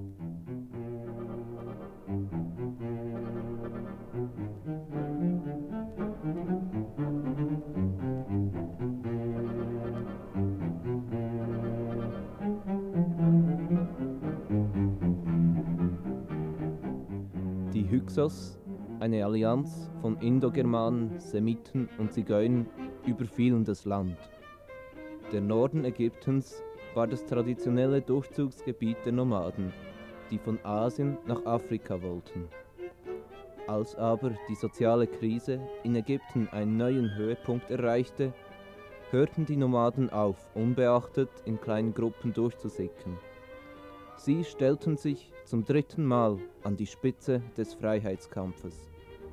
Die Hyksos, eine Allianz von Indogermanen, Semiten und Zigeunern, überfielen das Land. Der Norden Ägyptens war das traditionelle Durchzugsgebiet der Nomaden, die von Asien nach Afrika wollten. Als aber die soziale Krise in Ägypten einen neuen Höhepunkt erreichte, hörten die Nomaden auf, unbeachtet in kleinen Gruppen durchzusickern. Sie stellten sich zum dritten Mal an die Spitze des Freiheitskampfes.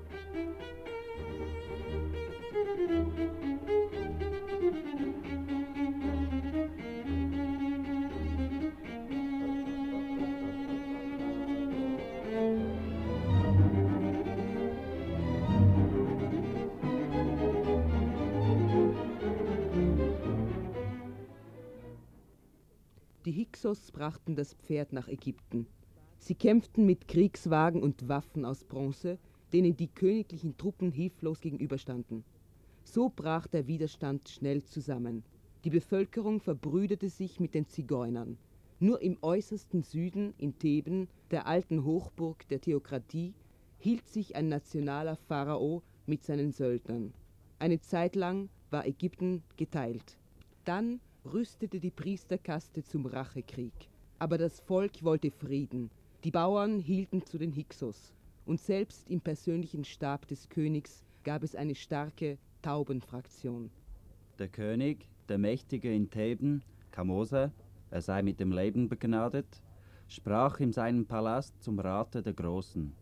Die Hyksos brachten das Pferd nach Ägypten. Sie kämpften mit Kriegswagen und Waffen aus Bronze, denen die königlichen Truppen hilflos gegenüberstanden. So brach der Widerstand schnell zusammen. Die Bevölkerung verbrüderte sich mit den Zigeunern. Nur im äußersten Süden, in Theben, der alten Hochburg der Theokratie, hielt sich ein nationaler Pharao mit seinen Söldnern. Eine Zeit lang war Ägypten geteilt. Dann rüstete die Priesterkaste zum Rachekrieg. Aber das Volk wollte Frieden. Die Bauern hielten zu den Hyksos. Und selbst im persönlichen Stab des Königs gab es eine starke Taubenfraktion. Der König, der Mächtige in Theben, Kamose, er sei mit dem Leben begnadet, sprach in seinem Palast zum Rate der Großen.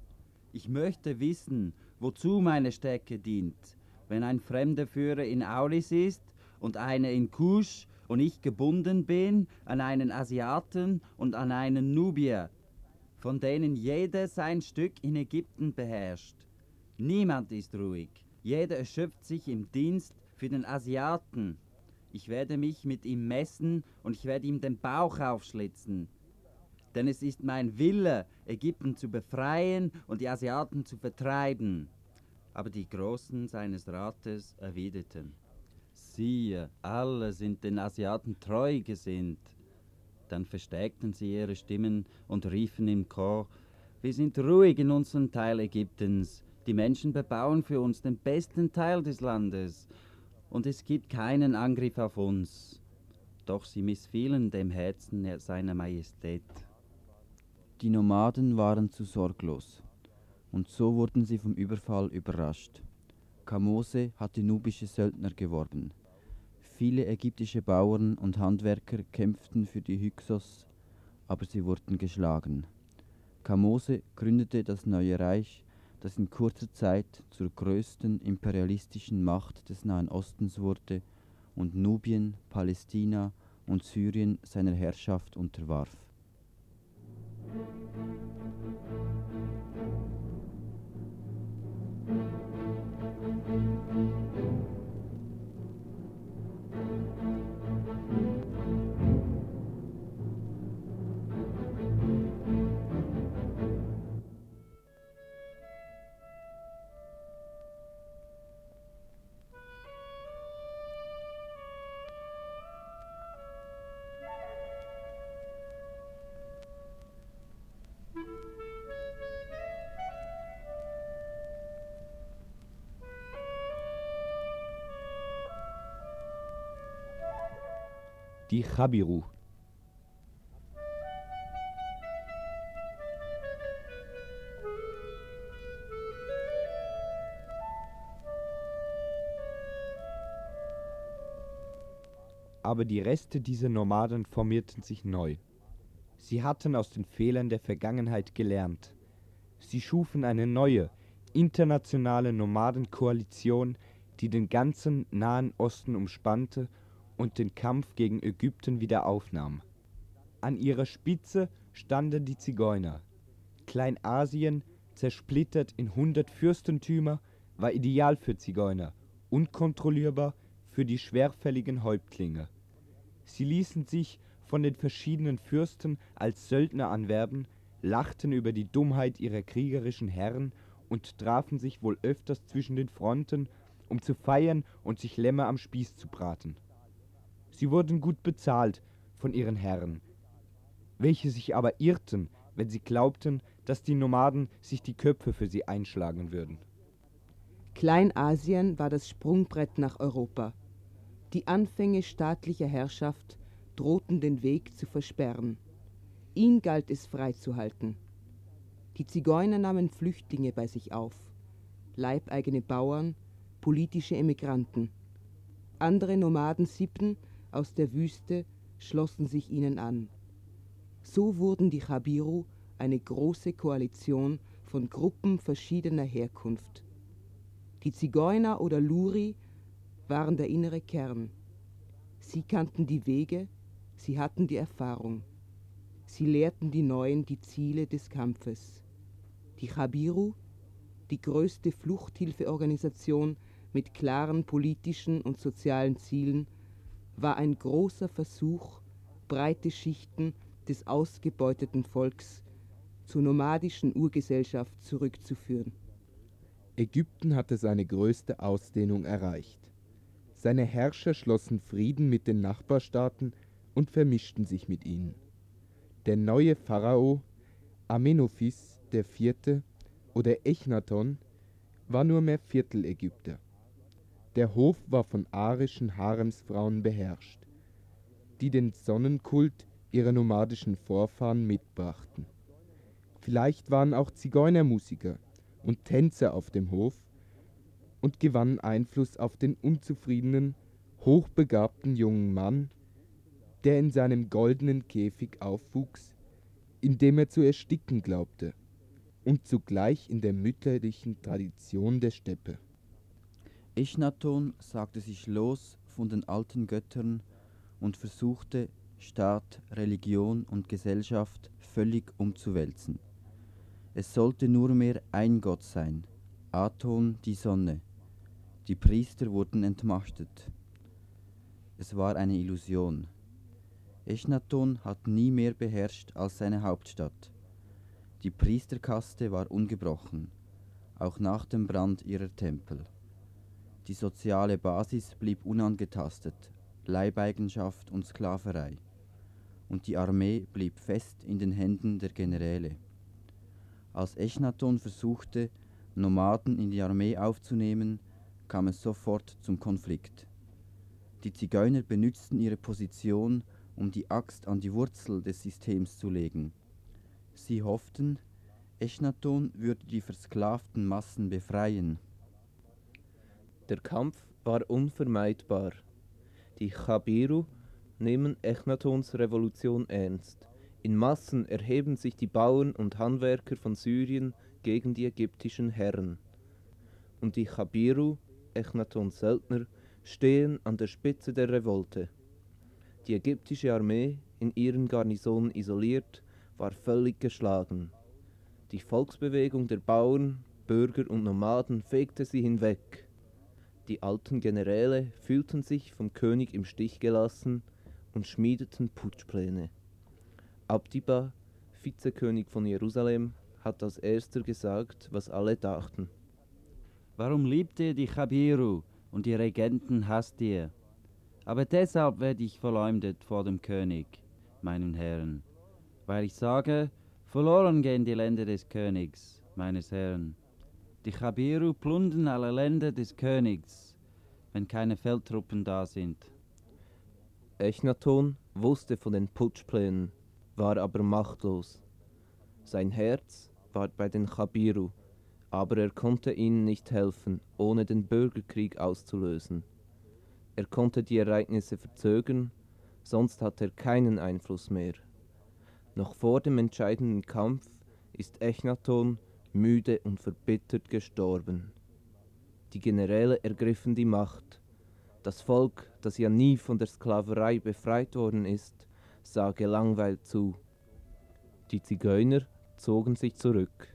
Ich möchte wissen, wozu meine Stärke dient, wenn ein fremder Führer in Aulis ist und einer in Kusch und ich gebunden bin an einen Asiaten und an einen Nubier, von denen jeder sein Stück in Ägypten beherrscht. Niemand ist ruhig, jeder erschöpft sich im Dienst für den Asiaten. Ich werde mich mit ihm messen und ich werde ihm den Bauch aufschlitzen. Denn es ist mein Wille, Ägypten zu befreien und die Asiaten zu vertreiben. Aber die Großen seines Rates erwiderten: Siehe, alle sind den Asiaten treu gesinnt. Dann verstärkten sie ihre Stimmen und riefen im Chor: Wir sind ruhig in unserem Teil Ägyptens. Die Menschen bebauen für uns den besten Teil des Landes. Und es gibt keinen Angriff auf uns. Doch sie missfielen dem Herzen seiner Majestät. Die Nomaden waren zu sorglos, und so wurden sie vom Überfall überrascht. Kamose hatte nubische Söldner geworben. Viele ägyptische Bauern und Handwerker kämpften für die Hyksos, aber sie wurden geschlagen. Kamose gründete das neue Reich, das in kurzer Zeit zur größten imperialistischen Macht des Nahen Ostens wurde und Nubien, Palästina und Syrien seiner Herrschaft unterwarf. Die Chabiru. Aber die Reste dieser Nomaden formierten sich neu. Sie hatten aus den Fehlern der Vergangenheit gelernt. Sie schufen eine neue, internationale Nomadenkoalition, die den ganzen Nahen Osten umspannte und den Kampf gegen Ägypten wieder aufnahm. An ihrer Spitze standen die Zigeuner. Kleinasien, zersplittert in 100 Fürstentümer, war ideal für Zigeuner, unkontrollierbar für die schwerfälligen Häuptlinge. Sie ließen sich von den verschiedenen Fürsten als Söldner anwerben, lachten über die Dummheit ihrer kriegerischen Herren und trafen sich wohl öfters zwischen den Fronten, um zu feiern und sich Lämmer am Spieß zu braten. Sie wurden gut bezahlt von ihren Herren, welche sich aber irrten, wenn sie glaubten, dass die Nomaden sich die Köpfe für sie einschlagen würden. Kleinasien war das Sprungbrett nach Europa. Die Anfänge staatlicher Herrschaft drohten den Weg zu versperren. Ihn galt es freizuhalten. Die Zigeuner nahmen Flüchtlinge bei sich auf, leibeigene Bauern, politische Emigranten. Andere Nomadensippen aus der Wüste schlossen sich ihnen an. So wurden die Chabiru eine große Koalition von Gruppen verschiedener Herkunft. Die Zigeuner oder Luri waren der innere Kern. Sie kannten die Wege, sie hatten die Erfahrung. Sie lehrten die Neuen die Ziele des Kampfes. Die Chabiru, die größte Fluchthilfeorganisation mit klaren politischen und sozialen Zielen, war ein großer Versuch, breite Schichten des ausgebeuteten Volks zur nomadischen Urgesellschaft zurückzuführen. Ägypten hatte seine größte Ausdehnung erreicht. Seine Herrscher schlossen Frieden mit den Nachbarstaaten und vermischten sich mit ihnen. Der neue Pharao Amenophis IV. Oder Echnaton war nur mehr Viertelägypter. Der Hof war von arischen Haremsfrauen beherrscht, die den Sonnenkult ihrer nomadischen Vorfahren mitbrachten. Vielleicht waren auch Zigeunermusiker und Tänzer auf dem Hof und gewannen Einfluss auf den unzufriedenen, hochbegabten jungen Mann, der in seinem goldenen Käfig aufwuchs, in dem er zu ersticken glaubte, und zugleich in der mütterlichen Tradition der Steppe. Echnaton sagte sich los von den alten Göttern und versuchte, Staat, Religion und Gesellschaft völlig umzuwälzen. Es sollte nur mehr ein Gott sein, Aton, die Sonne. Die Priester wurden entmachtet. Es war eine Illusion. Echnaton hat nie mehr beherrscht als seine Hauptstadt. Die Priesterkaste war ungebrochen, auch nach dem Brand ihrer Tempel. Die soziale Basis blieb unangetastet, Leibeigenschaft und Sklaverei. Und die Armee blieb fest in den Händen der Generäle. Als Echnaton versuchte, Nomaden in die Armee aufzunehmen, kam es sofort zum Konflikt. Die Zigeuner benützten ihre Position, um die Axt an die Wurzel des Systems zu legen. Sie hofften, Echnaton würde die versklavten Massen befreien. Der Kampf war unvermeidbar. Die Chabiru nehmen Echnatons Revolution ernst. In Massen erheben sich die Bauern und Handwerker von Syrien gegen die ägyptischen Herren. Und die Chabiru, Echnatons Söldner, stehen an der Spitze der Revolte. Die ägyptische Armee, in ihren Garnisonen isoliert, war völlig geschlagen. Die Volksbewegung der Bauern, Bürger und Nomaden fegte sie hinweg. Die alten Generäle fühlten sich vom König im Stich gelassen und schmiedeten Putschpläne. Abdiba, Vizekönig von Jerusalem, hat als erster gesagt, was alle dachten. Warum liebt ihr die Chabiru und die Regenten hasst ihr? Aber deshalb werde ich verleumdet vor dem König, meinen Herren, weil ich sage, verloren gehen die Länder des Königs, meines Herrn. Die Chabiru plundern alle Länder des Königs, wenn keine Feldtruppen da sind. Echnaton wusste von den Putschplänen, war aber machtlos. Sein Herz war bei den Chabiru, aber er konnte ihnen nicht helfen, ohne den Bürgerkrieg auszulösen. Er konnte die Ereignisse verzögern, sonst hatte er keinen Einfluss mehr. Noch vor dem entscheidenden Kampf ist Echnaton müde und verbittert gestorben. Die Generäle ergriffen die Macht. Das Volk, das ja nie von der Sklaverei befreit worden ist, sah gelangweilt zu. Die Zigeuner zogen sich zurück.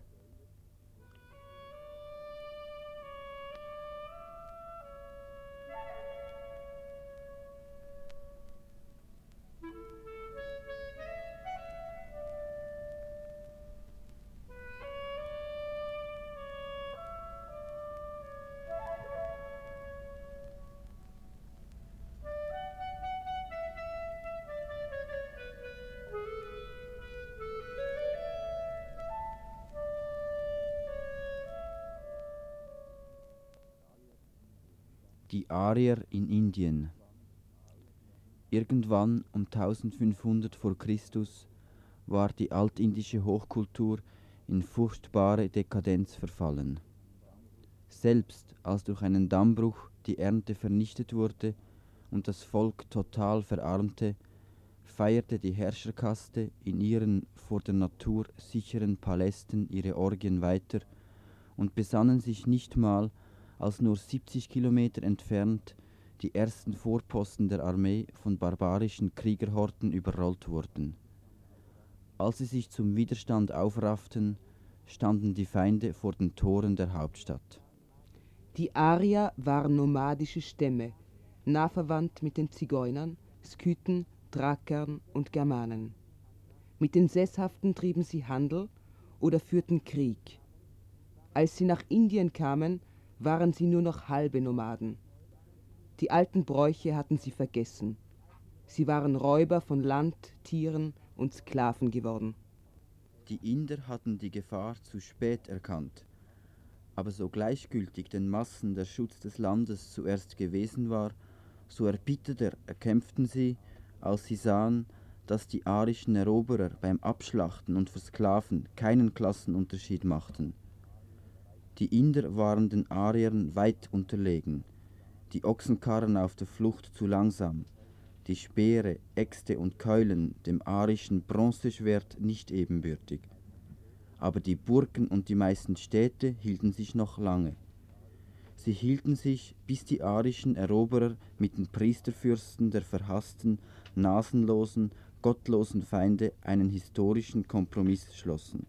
Die Arier in Indien. Irgendwann um 1500 vor Christus war die altindische Hochkultur in furchtbare Dekadenz verfallen. Selbst als durch einen Dammbruch die Ernte vernichtet wurde und das Volk total verarmte, feierte die Herrscherkaste in ihren vor der Natur sicheren Palästen ihre Orgien weiter und besannen sich nicht mal, als nur 70 Kilometer entfernt die ersten Vorposten der Armee von barbarischen Kriegerhorden überrollt wurden. Als sie sich zum Widerstand aufrafften, standen die Feinde vor den Toren der Hauptstadt. Die Arier waren nomadische Stämme, nah verwandt mit den Zigeunern, Skythen, Thrakern und Germanen. Mit den Sesshaften trieben sie Handel oder führten Krieg. Als sie nach Indien kamen, waren sie nur noch halbe Nomaden. Die alten Bräuche hatten sie vergessen. Sie waren Räuber von Land, Tieren und Sklaven geworden. Die Inder hatten die Gefahr zu spät erkannt. Aber so gleichgültig den Massen der Schutz des Landes zuerst gewesen war, so erbitterter erkämpften sie, als sie sahen, dass die arischen Eroberer beim Abschlachten und Versklaven keinen Klassenunterschied machten. Die Inder waren den Ariern weit unterlegen, die Ochsenkarren auf der Flucht zu langsam, die Speere, Äxte und Keulen dem arischen Bronzeschwert nicht ebenbürtig. Aber die Burgen und die meisten Städte hielten sich noch lange. Sie hielten sich, bis die arischen Eroberer mit den Priesterfürsten der verhassten, nasenlosen, gottlosen Feinde einen historischen Kompromiss schlossen.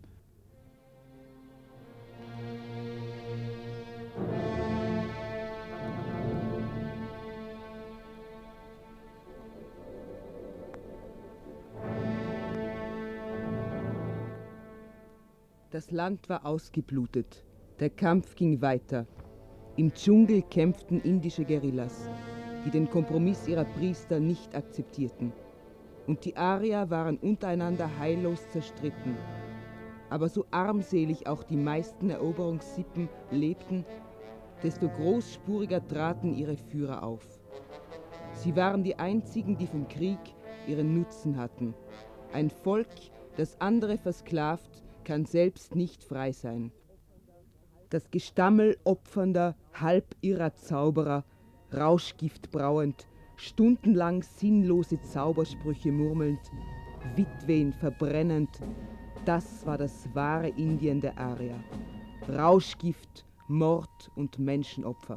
Das Land war ausgeblutet. Der Kampf ging weiter. Im Dschungel kämpften indische Guerillas, die den Kompromiss ihrer Priester nicht akzeptierten. Und die Arier waren untereinander heillos zerstritten. Aber so armselig auch die meisten Eroberungssippen lebten, desto großspuriger traten ihre Führer auf. Sie waren die einzigen, die vom Krieg ihren Nutzen hatten. Ein Volk, das andere versklavt, kann selbst nicht frei sein. Das Gestammel opfernder, halbirrer Zauberer, Rauschgift brauend, stundenlang sinnlose Zaubersprüche murmelnd, Witwen verbrennend, das war das wahre Indien der Arier. Rauschgift, Mord und Menschenopfer.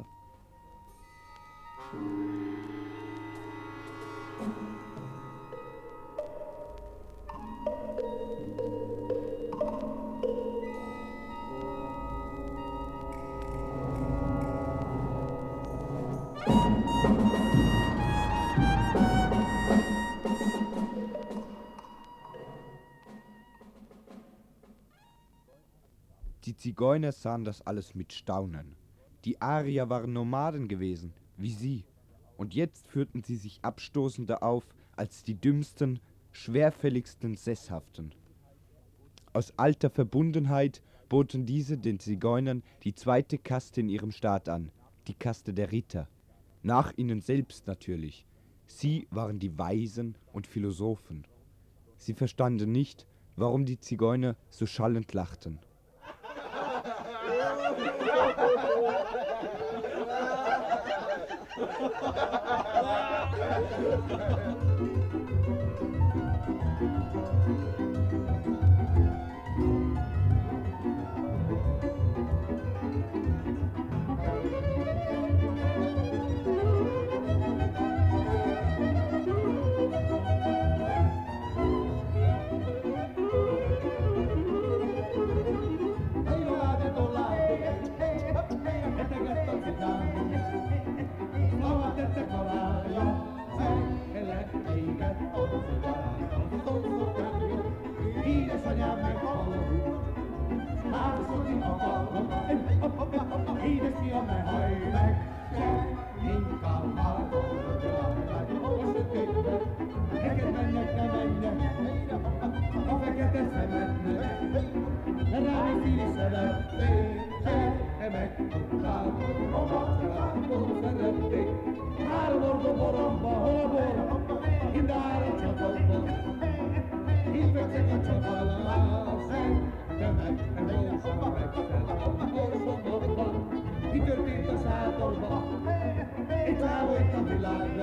Die Zigeuner sahen das alles mit Staunen. Die Arier waren Nomaden gewesen, wie sie, und jetzt führten sie sich abstoßender auf als die dümmsten, schwerfälligsten Sesshaften. Aus alter Verbundenheit boten diese den Zigeunern die zweite Kaste in ihrem Staat an, die Kaste der Ritter. Nach ihnen selbst natürlich. Sie waren die Weisen und Philosophen. Sie verstanden nicht, warum die Zigeuner so schallend lachten.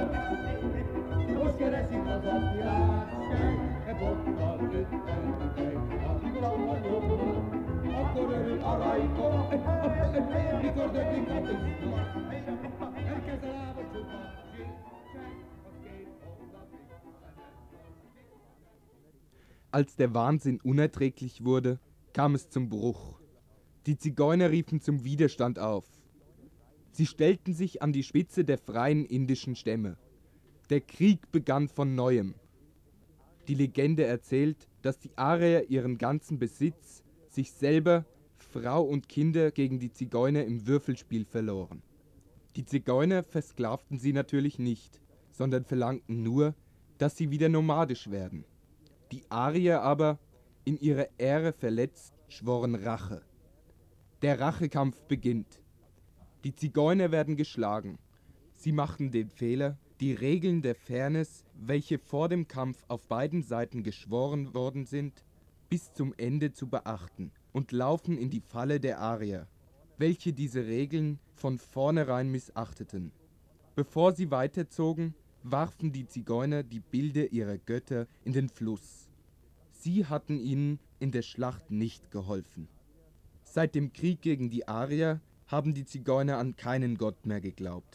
Als der Wahnsinn unerträglich wurde, kam es zum Bruch. Die Zigeuner riefen zum Widerstand auf. Sie stellten sich an die Spitze der freien indischen Stämme. Der Krieg begann von neuem. Die Legende erzählt, dass die Arier ihren ganzen Besitz, sich selber, Frau und Kinder gegen die Zigeuner im Würfelspiel verloren. Die Zigeuner versklavten sie natürlich nicht, sondern verlangten nur, dass sie wieder nomadisch werden. Die Arier aber, in ihrer Ehre verletzt, schworen Rache. Der Rachekampf beginnt. Die Zigeuner werden geschlagen. Sie machten den Fehler, die Regeln der Fairness, welche vor dem Kampf auf beiden Seiten geschworen worden sind, bis zum Ende zu beachten und laufen in die Falle der Arier, welche diese Regeln von vornherein missachteten. Bevor sie weiterzogen, warfen die Zigeuner die Bilder ihrer Götter in den Fluss. Sie hatten ihnen in der Schlacht nicht geholfen. Seit dem Krieg gegen die Arier haben die Zigeuner an keinen Gott mehr geglaubt.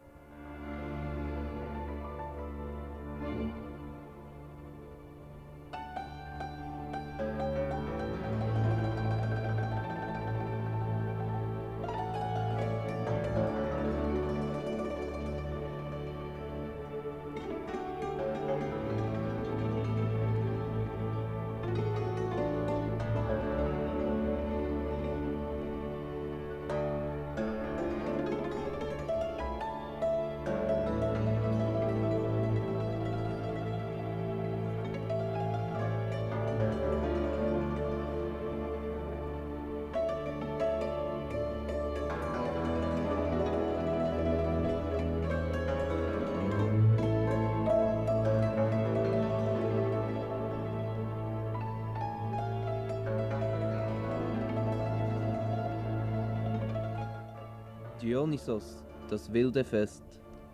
Dionysos, das wilde Fest.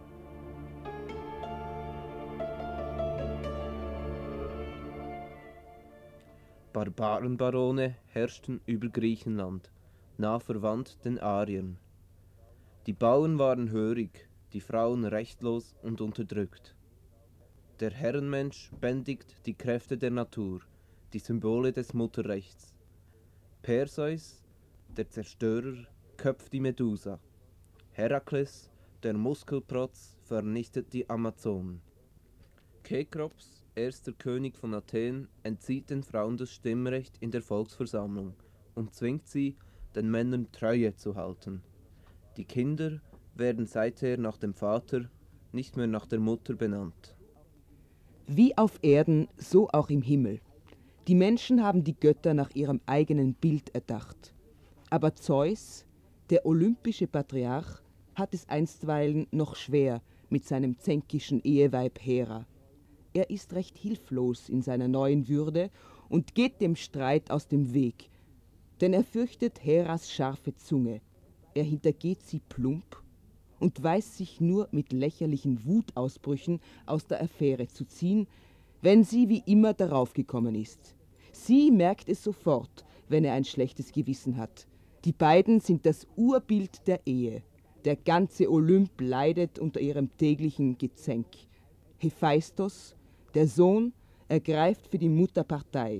Barbarenbarone herrschten über Griechenland, nah verwandt den Ariern. Die Bauern waren hörig, die Frauen rechtlos und unterdrückt. Der Herrenmensch bändigt die Kräfte der Natur, die Symbole des Mutterrechts. Perseus, der Zerstörer, köpft die Medusa. Herakles, der Muskelprotz, vernichtet die Amazonen. Kekrops, erster König von Athen, entzieht den Frauen das Stimmrecht in der Volksversammlung und zwingt sie, den Männern Treue zu halten. Die Kinder werden seither nach dem Vater, nicht mehr nach der Mutter benannt. Wie auf Erden, so auch im Himmel. Die Menschen haben die Götter nach ihrem eigenen Bild erdacht. Aber Zeus, der olympische Patriarch, hat es einstweilen noch schwer mit seinem zänkischen Eheweib Hera. Er ist recht hilflos in seiner neuen Würde und geht dem Streit aus dem Weg, denn er fürchtet Heras scharfe Zunge. Er hintergeht sie plump und weiß sich nur mit lächerlichen Wutausbrüchen aus der Affäre zu ziehen, wenn sie wie immer darauf gekommen ist. Sie merkt es sofort, wenn er ein schlechtes Gewissen hat. Die beiden sind das Urbild der Ehe. Der ganze Olymp leidet unter ihrem täglichen Gezänk. Hephaistos, der Sohn, ergreift für die Mutter Partei.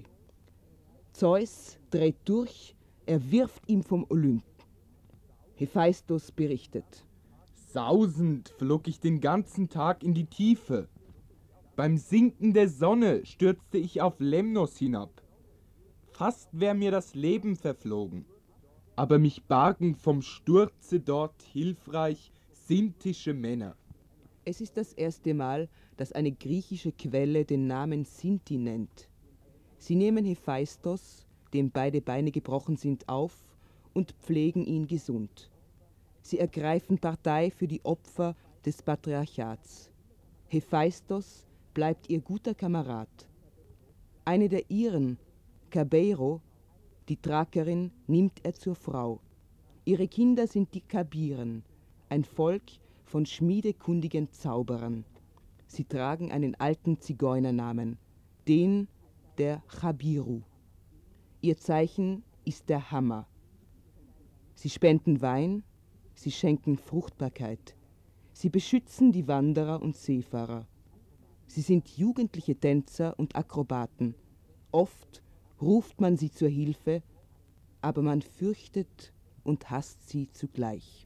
Zeus dreht durch, er wirft ihn vom Olymp. Hephaistos berichtet: Sausend flog ich den ganzen Tag in die Tiefe. Beim Sinken der Sonne stürzte ich auf Lemnos hinab. Fast wär mir das Leben verflogen. Aber mich bargen vom Sturze dort hilfreich sintische Männer. Es ist das erste Mal, dass eine griechische Quelle den Namen Sinti nennt. Sie nehmen Hephaistos, dem beide Beine gebrochen sind, auf und pflegen ihn gesund. Sie ergreifen Partei für die Opfer des Patriarchats. Hephaistos bleibt ihr guter Kamerad. Eine der ihren, Kabeiro, die Thrakerin, nimmt er zur Frau. Ihre Kinder sind die Kabiren, ein Volk, von schmiedekundigen Zauberern. Sie tragen einen alten Zigeunernamen, den der Chabiru. Ihr Zeichen ist der Hammer. Sie spenden Wein, sie schenken Fruchtbarkeit. Sie beschützen die Wanderer und Seefahrer. Sie sind jugendliche Tänzer und Akrobaten. Oft ruft man sie zur Hilfe, aber man fürchtet und hasst sie zugleich.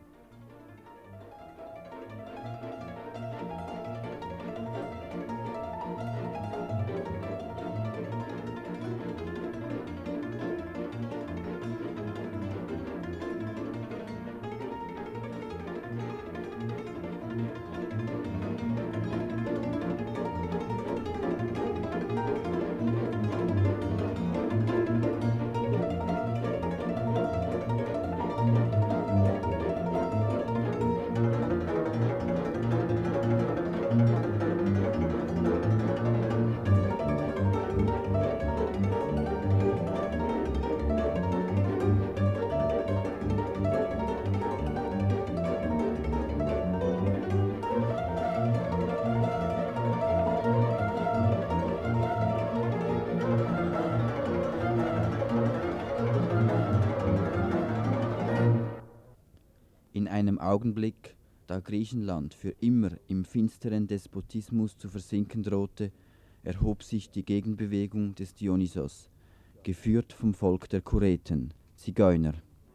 In einem Augenblick, da Griechenland für immer im finsteren Despotismus zu versinken drohte, erhob sich die Gegenbewegung des Dionysos, geführt vom Volk der Kureten, Zigeuner.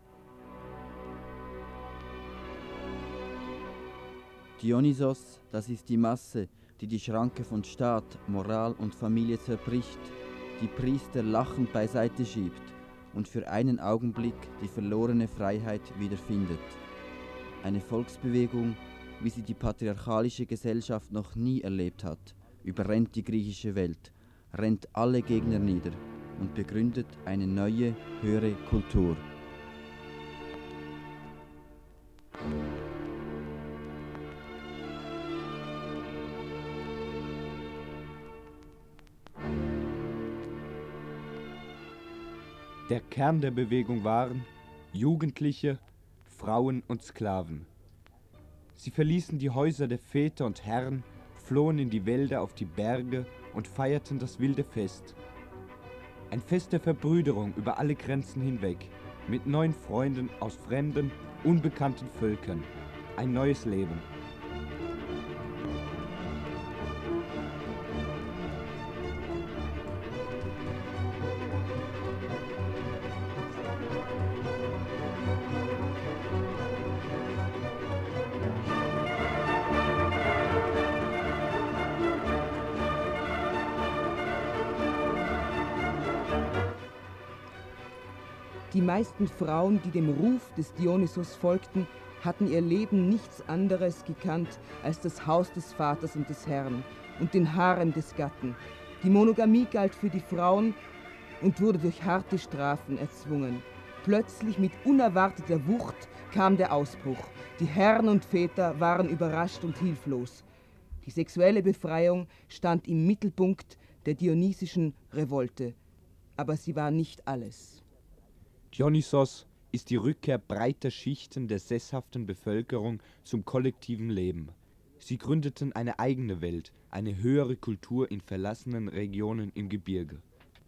Dionysos, das ist die Masse, die die Schranke von Staat, Moral und Familie zerbricht, die Priester lachend beiseite schiebt und für einen Augenblick die verlorene Freiheit wiederfindet. Eine Volksbewegung, wie sie die patriarchalische Gesellschaft noch nie erlebt hat, überrennt die griechische Welt, rennt alle Gegner nieder und begründet eine neue, höhere Kultur. Der Kern der Bewegung waren Jugendliche, Frauen und Sklaven. Sie verließen die Häuser der Väter und Herren, flohen in die Wälder auf die Berge und feierten das wilde Fest. Ein Fest der Verbrüderung über alle Grenzen hinweg, mit neuen Freunden aus fremden, unbekannten Völkern. Ein neues Leben. Die meisten Frauen, die dem Ruf des Dionysos folgten, hatten ihr Leben nichts anderes gekannt als das Haus des Vaters und des Herrn und den Harem des Gatten. Die Monogamie galt für die Frauen und wurde durch harte Strafen erzwungen. Plötzlich mit unerwarteter Wucht kam der Ausbruch. Die Herren und Väter waren überrascht und hilflos. Die sexuelle Befreiung stand im Mittelpunkt der dionysischen Revolte. Aber sie war nicht alles. Dionysos ist die Rückkehr breiter Schichten der sesshaften Bevölkerung zum kollektiven Leben. Sie gründeten eine eigene Welt, eine höhere Kultur in verlassenen Regionen im Gebirge.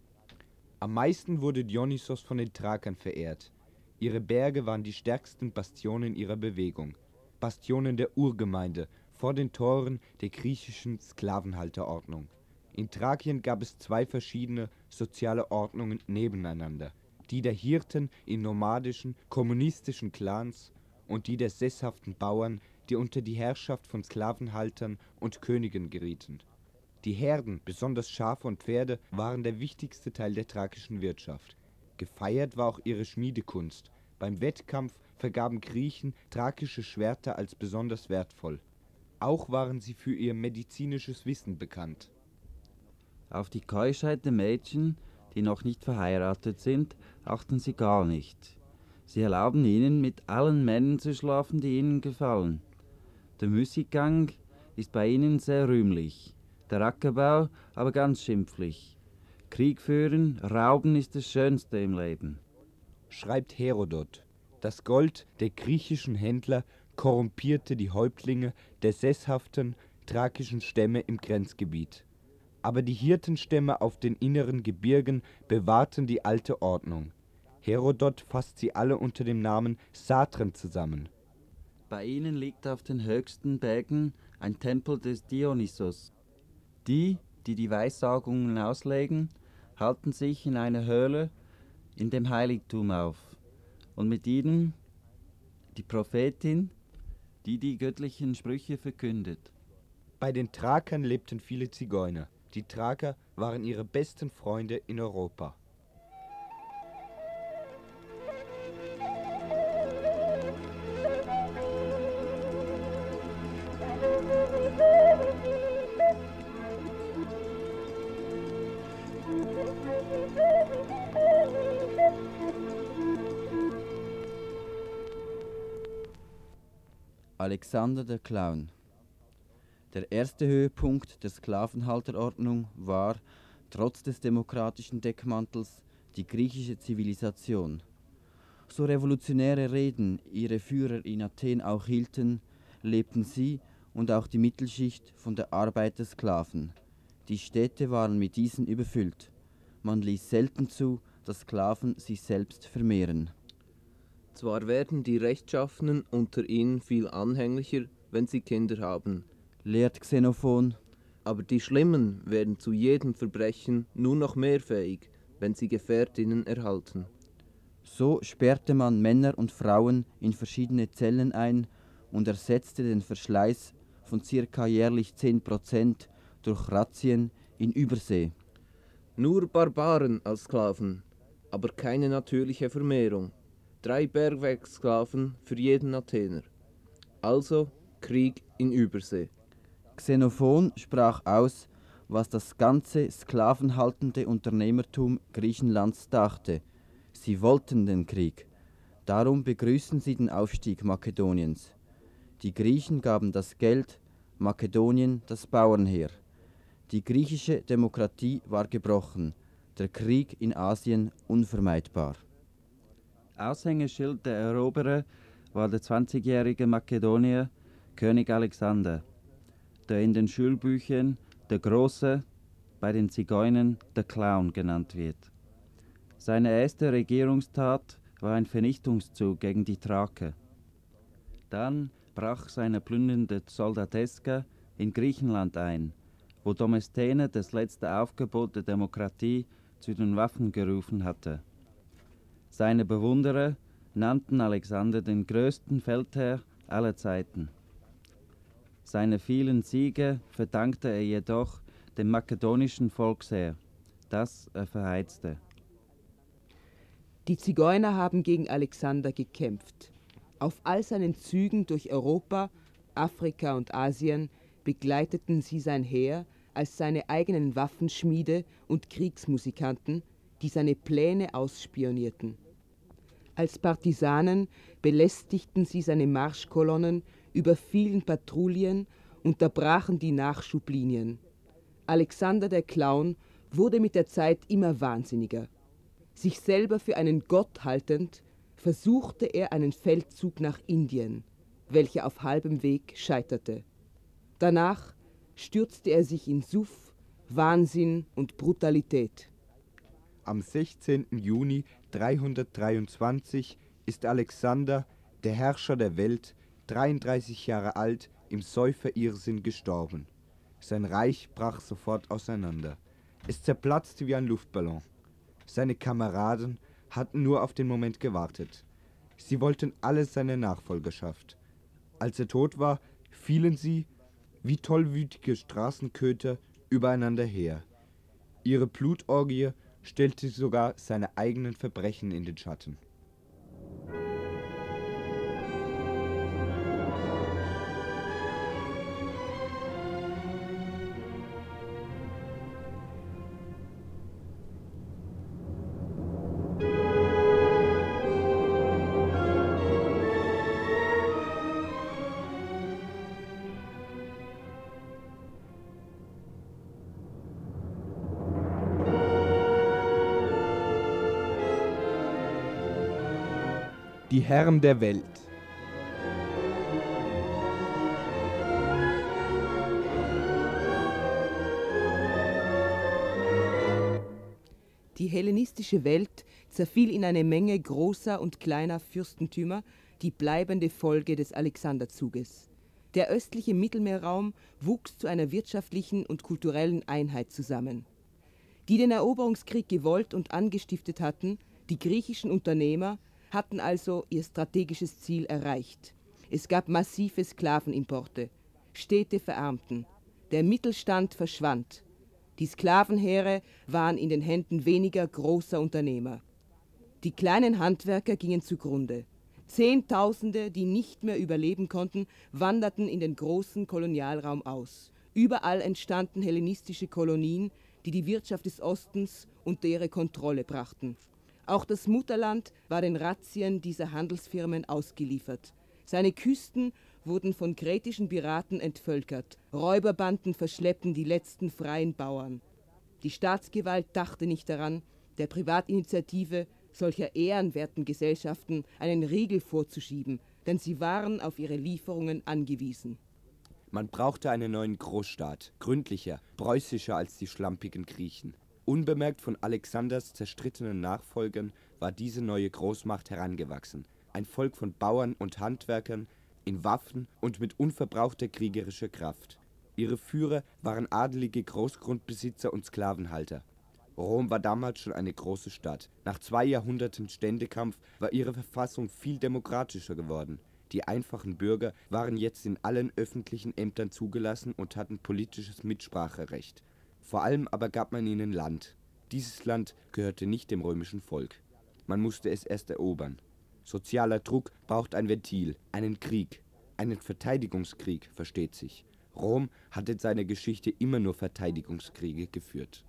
Am meisten wurde Dionysos von den Thrakern verehrt. Ihre Berge waren die stärksten Bastionen ihrer Bewegung, Bastionen der Urgemeinde vor den Toren der griechischen Sklavenhalterordnung. In Thrakien gab es zwei verschiedene soziale Ordnungen nebeneinander: die der Hirten in nomadischen, kommunistischen Clans und die der sesshaften Bauern, die unter die Herrschaft von Sklavenhaltern und Königen gerieten. Die Herden, besonders Schafe und Pferde, waren der wichtigste Teil der thrakischen Wirtschaft. Gefeiert war auch ihre Schmiedekunst. Beim Wettkampf vergaben Griechen thrakische Schwerter als besonders wertvoll. Auch waren sie für ihr medizinisches Wissen bekannt. Auf die Keuschheit der Mädchen, die noch nicht verheiratet sind, achten sie gar nicht. Sie erlauben ihnen, mit allen Männern zu schlafen, die ihnen gefallen. Der Müßiggang ist bei ihnen sehr rühmlich, der Ackerbau aber ganz schimpflich. Krieg führen, rauben ist das Schönste im Leben. Schreibt Herodot. Das Gold der griechischen Händler korrumpierte die Häuptlinge der sesshaften thrakischen Stämme im Grenzgebiet. Aber die Hirtenstämme auf den inneren Gebirgen bewahrten die alte Ordnung. Herodot fasst sie alle unter dem Namen Satren zusammen. Bei ihnen liegt auf den höchsten Bergen ein Tempel des Dionysos. Die Weissagungen auslegen, halten sich in einer Höhle in dem Heiligtum auf. Und mit ihnen die Prophetin, die göttlichen Sprüche verkündet. Bei den Thrakern lebten viele Zigeuner. Die Thraker waren ihre besten Freunde in Europa. Alexander der Clown. Der erste Höhepunkt der Sklavenhalterordnung war, trotz des demokratischen Deckmantels, die griechische Zivilisation. So revolutionäre Reden ihre Führer in Athen auch hielten, lebten sie und auch die Mittelschicht von der Arbeit der Sklaven. Die Städte waren mit diesen überfüllt. Man ließ selten zu, dass Sklaven sich selbst vermehren. Zwar werden die Rechtschaffenen unter ihnen viel anhänglicher, wenn sie Kinder haben, Lehrt Xenophon, aber die Schlimmen werden zu jedem Verbrechen nur noch mehr fähig, wenn sie Gefährtinnen erhalten. so sperrte man Männer und Frauen in verschiedene Zellen ein und ersetzte den Verschleiß von ca. jährlich 10% durch Razzien in Übersee. Nur Barbaren als Sklaven, aber keine natürliche Vermehrung. 3 Bergwerkssklaven für jeden Athener. Also Krieg in Übersee. Xenophon sprach aus, was das ganze sklavenhaltende Unternehmertum Griechenlands dachte. Sie wollten den Krieg. Darum begrüßten sie den Aufstieg Makedoniens. Die Griechen gaben das Geld, Makedonien das Bauernheer. Die griechische Demokratie war gebrochen, der Krieg in Asien unvermeidbar. Aushängeschild der Eroberer war der 20-jährige Makedonier König Alexander, der in den Schulbüchern der Große, bei den Zigeunern der Clown genannt wird. Seine erste Regierungstat war ein Vernichtungszug gegen die Thraker. Dann brach seine plündernde Soldateska in Griechenland ein, wo Domesthene das letzte Aufgebot der Demokratie zu den Waffen gerufen hatte. Seine Bewunderer nannten Alexander den größten Feldherr aller Zeiten. Seine vielen Siege verdankte er jedoch dem makedonischen Volksheer, das er verheizte. Die Zigeuner haben gegen Alexander gekämpft. Auf all seinen Zügen durch Europa, Afrika und Asien begleiteten sie sein Heer als seine eigenen Waffenschmiede und Kriegsmusikanten, die seine Pläne ausspionierten. Als Partisanen belästigten sie seine Marschkolonnen, überfielen Patrouillen, unterbrachen die Nachschublinien. Alexander der Clown wurde mit der Zeit immer wahnsinniger. Sich selber für einen Gott haltend, versuchte er einen Feldzug nach Indien, welcher auf halbem Weg scheiterte. Danach stürzte er sich in Suff, Wahnsinn und Brutalität. Am 16. Juni 323 ist Alexander, der Herrscher der Welt, 33 Jahre alt, im Säuferirrsinn gestorben. Sein Reich brach sofort auseinander. Es zerplatzte wie ein Luftballon. Seine Kameraden hatten nur auf den Moment gewartet. Sie wollten alle seine Nachfolgerschaft. Als er tot war, fielen sie, wie tollwütige Straßenköter, übereinander her. Ihre Blutorgie stellte sogar seine eigenen Verbrechen in den Schatten. Die Herren der Welt. Die hellenistische Welt zerfiel in eine Menge großer und kleiner Fürstentümer, die bleibende Folge des Alexanderzuges. Der östliche Mittelmeerraum wuchs zu einer wirtschaftlichen und kulturellen Einheit zusammen. Die den Eroberungskrieg gewollt und angestiftet hatten, die griechischen Unternehmer, hatten also ihr strategisches Ziel erreicht. Es gab massive Sklavenimporte. Städte verarmten. Der Mittelstand verschwand. Die Sklavenheere waren in den Händen weniger großer Unternehmer. Die kleinen Handwerker gingen zugrunde. Zehntausende, die nicht mehr überleben konnten, wanderten in den großen Kolonialraum aus. Überall entstanden hellenistische Kolonien, die die Wirtschaft des Ostens unter ihre Kontrolle brachten. Auch das Mutterland war den Razzien dieser Handelsfirmen ausgeliefert. Seine Küsten wurden von kretischen Piraten entvölkert. Räuberbanden verschleppten die letzten freien Bauern. Die Staatsgewalt dachte nicht daran, der Privatinitiative solcher ehrenwerten Gesellschaften einen Riegel vorzuschieben, denn sie waren auf ihre Lieferungen angewiesen. Man brauchte einen neuen Großstaat, gründlicher, preußischer als die schlampigen Griechen. Unbemerkt von Alexanders zerstrittenen Nachfolgern war diese neue Großmacht herangewachsen. Ein Volk von Bauern und Handwerkern, in Waffen und mit unverbrauchter kriegerischer Kraft. Ihre Führer waren adelige Großgrundbesitzer und Sklavenhalter. Rom war damals schon eine große Stadt. Nach 2 Jahrhunderten Ständekampf war ihre Verfassung viel demokratischer geworden. Die einfachen Bürger waren jetzt in allen öffentlichen Ämtern zugelassen und hatten politisches Mitspracherecht. Vor allem aber gab man ihnen Land. Dieses Land gehörte nicht dem römischen Volk. Man musste es erst erobern. Sozialer Druck braucht ein Ventil, einen Krieg, einen Verteidigungskrieg, versteht sich. Rom hat in seiner Geschichte immer nur Verteidigungskriege geführt.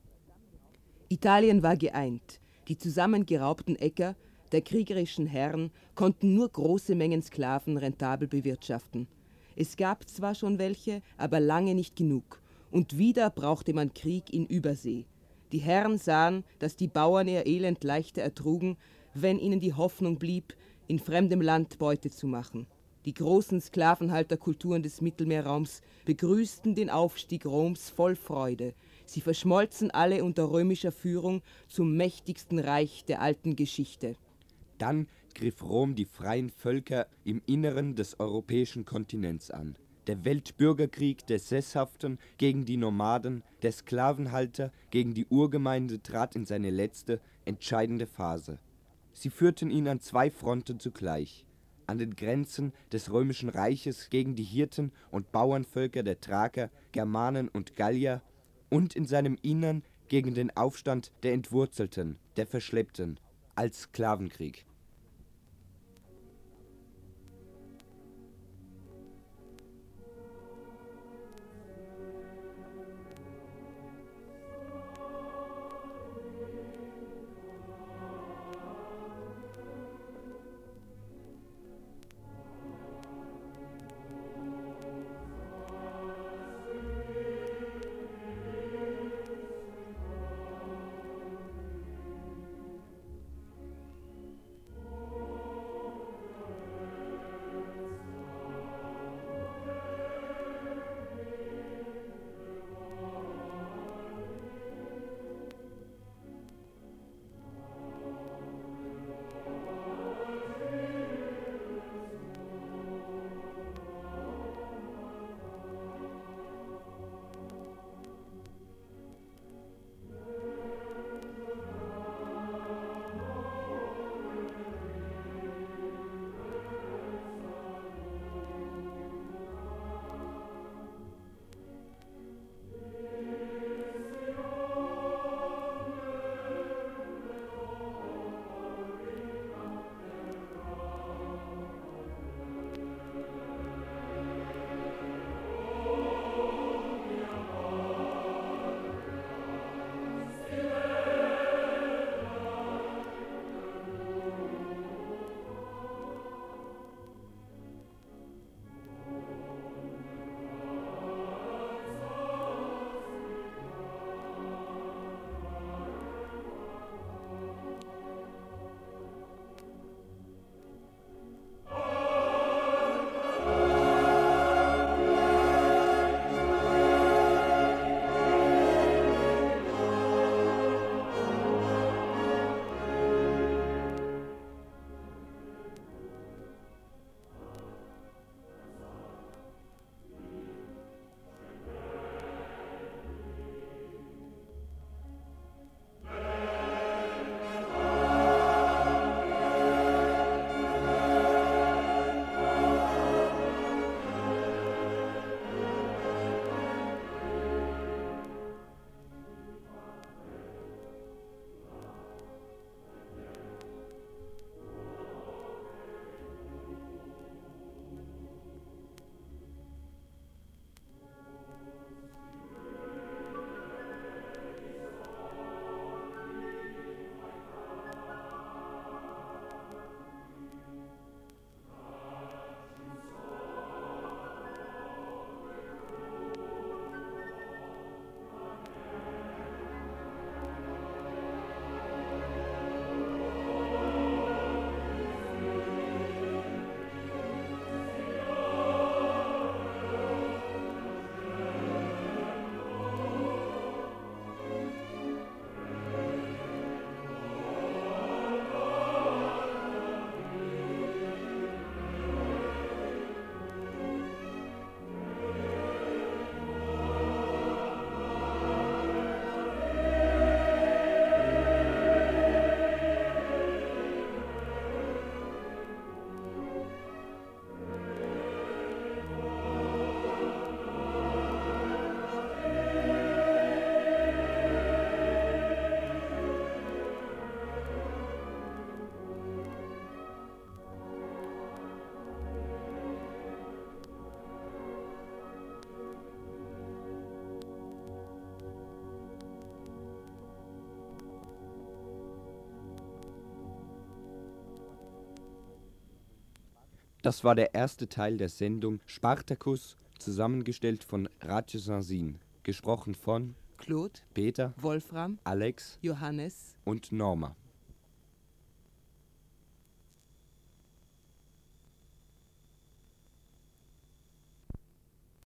Italien war geeint. Die zusammengeraubten Äcker der kriegerischen Herren konnten nur große Mengen Sklaven rentabel bewirtschaften. Es gab zwar schon welche, aber lange nicht genug. Und wieder brauchte man Krieg in Übersee. Die Herren sahen, dass die Bauern ihr Elend leichter ertrugen, wenn ihnen die Hoffnung blieb, in fremdem Land Beute zu machen. Die großen Sklavenhalterkulturen des Mittelmeerraums begrüßten den Aufstieg Roms voll Freude. Sie verschmolzen alle unter römischer Führung zum mächtigsten Reich der alten Geschichte. Dann griff Rom die freien Völker im Inneren des europäischen Kontinents an. Der Weltbürgerkrieg der Sesshaften gegen die Nomaden, der Sklavenhalter gegen die Urgemeinde trat in seine letzte, entscheidende Phase. Sie führten ihn an 2 Fronten zugleich. An den Grenzen des römischen Reiches gegen die Hirten und Bauernvölker der Thraker, Germanen und Gallier und in seinem Innern gegen den Aufstand der Entwurzelten, der Verschleppten, als Sklavenkrieg. Das war der erste Teil der Sendung Spartacus, zusammengestellt von Radio Sansin, gesprochen von Claude, Peter, Wolfram, Alex Johannes. und Norma.